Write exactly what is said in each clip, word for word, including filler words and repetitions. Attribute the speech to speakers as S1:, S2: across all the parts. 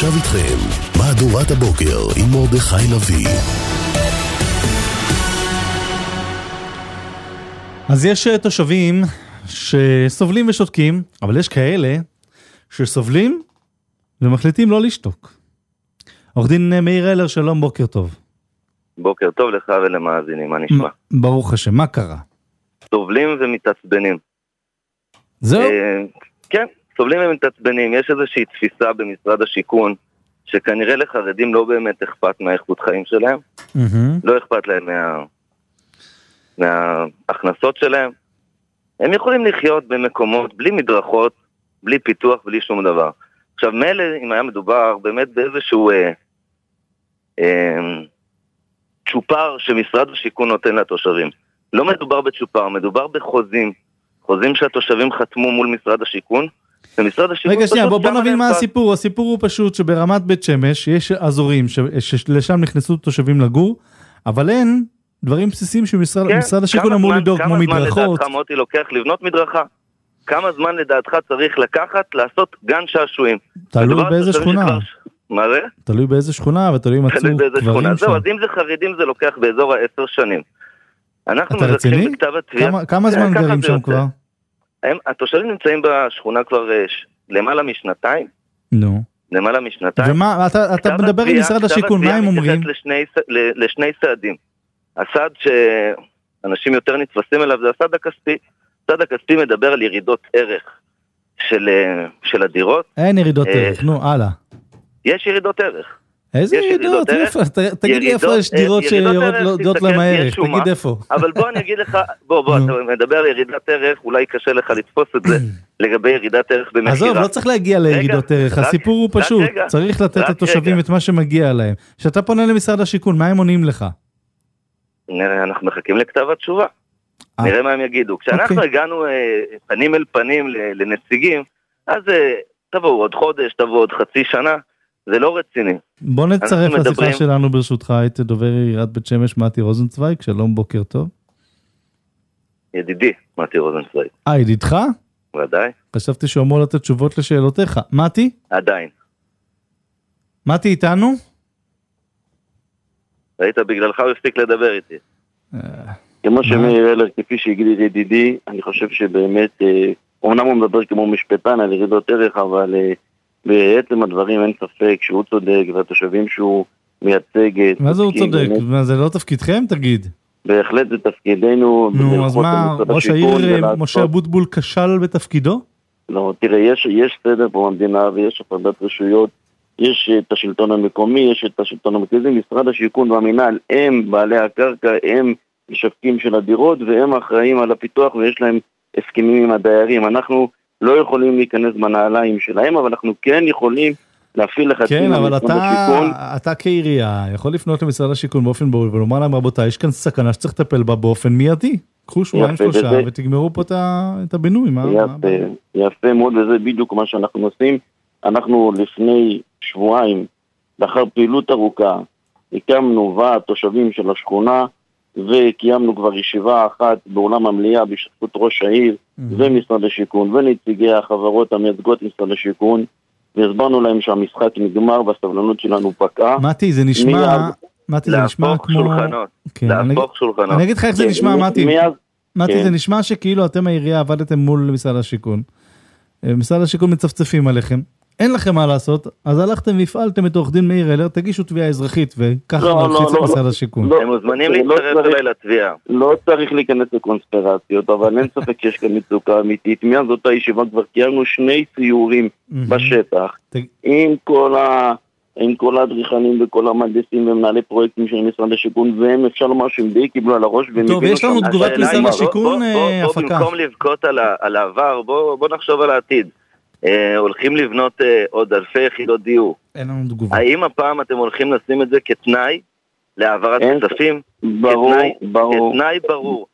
S1: ועכשיו איתכם, מהדורת הבוקר עם מרדכי לוי.
S2: אז יש תושבים שסובלים ושותקים, אבל יש כאלה שסובלים ומחליטים לא לשתוק. עורך דין מאיר אלר, שלום, בוקר טוב.
S3: בוקר טוב לך ולמאזינים, מה נשמע?
S2: ברוך השם, מה קרה?
S3: סובלים ומתעצבנים.
S2: זהו?
S3: כן, סובלים ומתעצבנים. יש איזושהי תפיסה במשרד השיכון, שכנראה לחרדים לא באמת אכפת מהאיכות חיים שלהם, לא אכפת להם מה... מההכנסות שלהם. הם יכולים לחיות במקומות בלי מדרכות, בלי פיתוח, בלי שום דבר. עכשיו, מילא אם היה מדובר באמת באיזשהו אה, אה, צ'ופר שמשרד השיכון נותן לתושבים. לא מדובר בצ'ופר, מדובר בחוזים. חוזים שהתושבים חתמו מול משרד השיכון. ומשרד השיכון
S2: רגע, שנייה, בוא, בוא נבין מה הסיפור. הסיפור הוא פשוט שברמת בית שמש יש אזורים שלשם נכנסו תושבים לגור, אבל אין דברים בסיסיים שמשרד
S3: כן,
S2: משרד השיכון אמור לדאוג, כמו מדרכות.
S3: כמה זמן לדעתך מוטי לוקח לבנות מדרכה? כמה זמן לדעתך צריך לקחת לעשות גן שעשועים?
S2: תלוי באיזה שכונה.
S3: שכבר... מה זה?
S2: תלוי באיזה שכונה, ותלוי מצאו
S3: תלוי באיזה שכונה.
S2: שם.
S3: זהו, אז אם זה חרדים זה לוקח באזור העשר שנים. אנחנו
S2: אתה רציני? כמה, כמה זמן גרים שם כבר?
S3: הם, התושבים נמצאים בשכונה כבר ש... למעלה משנתיים.
S2: נו.
S3: למעלה משנתיים.
S2: ומה, אתה, אתה מדבר עם משרד השיכון, מה הם אומרים?
S3: לשני, לשני סעדים. הסעד שאנשים יותר נתפסים אליו זה הסעד הכספי. הסעד הכספי מדבר על ירידות ערך של, של הדירות.
S2: אין ירידות ערך, נו, הלאה.
S3: יש ירידות ערך.
S2: איזה ירידות? תגיד לי איפה יש דירות שיורדות להם הערך, תגיד איפה.
S3: אבל בוא אני אגיד לך, בוא בוא, אתה מדבר על ירידת ערך, אולי קשה לך לתפוס את זה לגבי ירידת ערך במחירה.
S2: עזוב, לא צריך להגיע לירידות ערך, הסיפור הוא פשוט, צריך לתת לתושבים את מה שמגיע להם. כשאתה פונה למשרד השיכון, מה הם עונים לך?
S3: נראה, אנחנו מחכים לכתב התשובה. נראה מה הם יגידו. כשאנחנו הגענו פנים אל פנים לנציגים, אז תבואו עוד חודש, תבואו עוד חצי שנה, זה לא רציני.
S2: בוא נצרף לשיחה שלנו ברשותך את דובר עיריית בית שמש מתי רוזנצוויג. שלום, בוקר טוב.
S3: ידידי מתי רוזנצוויג.
S2: אה, ידידך?
S3: ודאי.
S2: חשבתי שהוא אמור לתת תשובות לשאלותיך. מתי?
S3: עדיין.
S2: מתי איתנו?
S3: ראית, בגללך הוא הפסיק לדבר איתי.
S4: כמו שמאיר אלר, כפי שהגיד ידידי, אני חושב שבאמת, אומנם הוא מדבר כמו משפטן על ירידות ערך, אבל בעצם הדברים אין ספק שהוא צודק, והתושבים שהוא מייצג...
S2: מה זה הוא צודק? זה לא תפקידכם, תגיד?
S4: בהחלט זה תפקידנו.
S2: נו, אז מה, ראש העיר משה אבוטבול כשל בתפקידו?
S4: לא, תראה, יש סדר פה במדינה, ויש הפרדת רשויות, יש את השלטון המקומי, יש את השלטון המרכזי, משרד השיכון והמינהל, הם בעלי הקרקע, הם משווקים של הדירות, והם אחראים על הפיתוח, ויש להם הסכמים עם הדיירים. אנחנו לא יכולים להיכנס בנעליים שלהם, אבל אנחנו כן יכולים להפעיל לחצים.
S2: כן, אבל אתה, אתה כעירייה יכול לפנות למשרד השיכון באופן ברור, ולומר להם, רבותיי, יש כאן סכנה שצריך לטפל בה באופן מיידי. קחו שבועיים שלושה ותגמרו פה את הבינוי.
S4: יפה, יפה מאוד, וזה בדיוק מה שאנחנו עושים. אנחנו לפני שבועיים, לאחר פעילות ארוכה, הקמנו ועד תושבים של השכונה, וקיימנו כבר ישיבה אחת באולם המליאה בהשתתפות ראש העיר mm-hmm. ומשרד השיכון ונציגי החברות המייצגות משרד השיכון, והסברנו להם שהמשחק נגמר והסבלנות שלנו פקעה.
S2: מתי, זה נשמע, מתי, זה נשמע כמו...
S3: שולחנות. כן, להפוך שולחנות.
S2: אני אגיד לך איך זה נשמע, מתי.
S4: מיד...
S2: מתי,
S4: כן.
S2: זה נשמע שכאילו אתם העירייה עבדתם מול משרד השיכון. משרד השיכון מצפצפים עליכם. אין לכם מה לעשות, אז הלכתם והפעלתם את עורך דין מאיר אלר, תגישו תביעה אזרחית, וככה נלחיץ את משרד השיכון.
S3: הם מוזמנים להצטרף אליי לתביעה.
S4: לא צריך להיכנס לקונספירציות, אבל אין ספק שיש כאן מצוקה אמיתית. מאז אותה ישיבה כבר קיימנו שני סיורים בשטח, עם כל ה... עם כל האדריכלים וכל המהנדסים ומנהלי פרויקטים של משרד השיכון, והם אפשר לומר שהם די קיבלו על הראש.
S2: טוב, יש לנו תגובת משרד השיכון,
S3: הפקה. בוא במקום לבכות על העבר, בוא נחשוב על העתיד. הולכים לבנות עוד אלפי יחידות דיור.
S2: אין לנו תגובה.
S3: האם הפעם אתם הולכים לשים את זה כתנאי להעברת כספים?
S4: ברור, ברור.
S3: כתנאי ברור.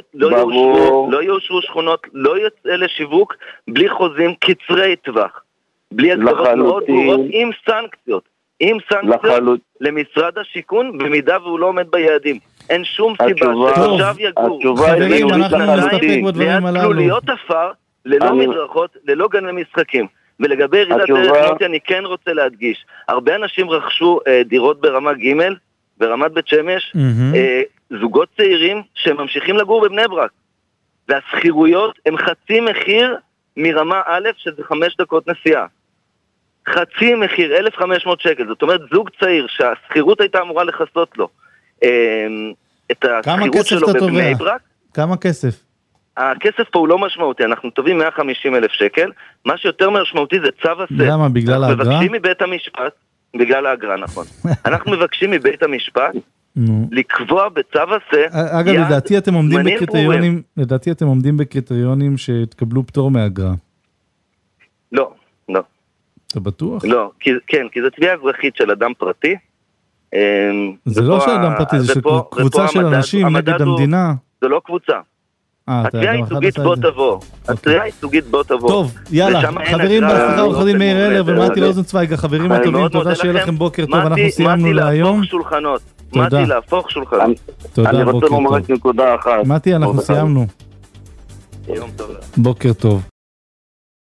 S3: לא יאושרו שכונות, לא יוצא לשיווק, בלי חוזים קצרי טווח. בלי הגדרות מאוד ברורות, עם סנקציות. עם סנקציות למשרד השיכון, במידה והוא לא עומד ביעדים. אין שום סיבה שעכשיו יגור.
S2: חברים, אנחנו נסתפק בדברים הללו.
S3: ליד כלוליות אפר, ללא מדרכות, ללא גני משחקים. ולגבי ירידת ערך, מוטי, אני כן רוצה להדגיש, הרבה אנשים רכשו אה, דירות ברמה ג' ברמת בית שמש, mm-hmm. אה, זוגות צעירים שממשיכים לגור בבני ברק, והסחירויות הם חצי מחיר מרמה א', שזה חמש דקות נסיעה. חצי מחיר, אלף וחמש מאות שקל, זאת אומרת זוג צעיר שהסחירות הייתה אמורה לחסות לו אה, את הסחירות שלו בבני ברק.
S2: כמה כסף?
S3: הכסף פה הוא לא משמעותי, אנחנו טובים מאה וחמישים אלף שקל, מה שיותר משמעותי זה צו עשה.
S2: למה? בגלל האגרה?
S3: אנחנו מבקשים מבית המשפט, בגלל האגרה, נכון. אנחנו מבקשים מבית המשפט לקבוע בצו עשה.
S2: אגב, לדעתי אתם עומדים בקריטריונים, לדעתי אתם עומדים בקריטריונים שהתקבלו פטור מהאגרה.
S3: לא, לא.
S2: אתה בטוח?
S3: לא, כן, כי זו תביעה אזרחית של אדם פרטי.
S2: זה לא של אדם פרטי, זה של קבוצה של אנשים נגד המדינה.
S3: זה לא קבוצה. התביעה הייצוגית בוא תבוא. התביעה הייצוגית בוא תבוא.
S2: טוב, יאללה, חברים, בהצלחה עורך דין מאיר הלר ומתי רוזנצוויג, החברים הטובים, תודה שיהיה לכם בוקר טוב, אנחנו סיימנו להיום.
S3: מתי להפוך שולחנות.
S2: תודה, בוקר טוב.
S4: אני רוצה לומר רק נקודה אחת.
S2: מתי, אנחנו סיימנו.
S3: יום טוב.
S2: בוקר טוב.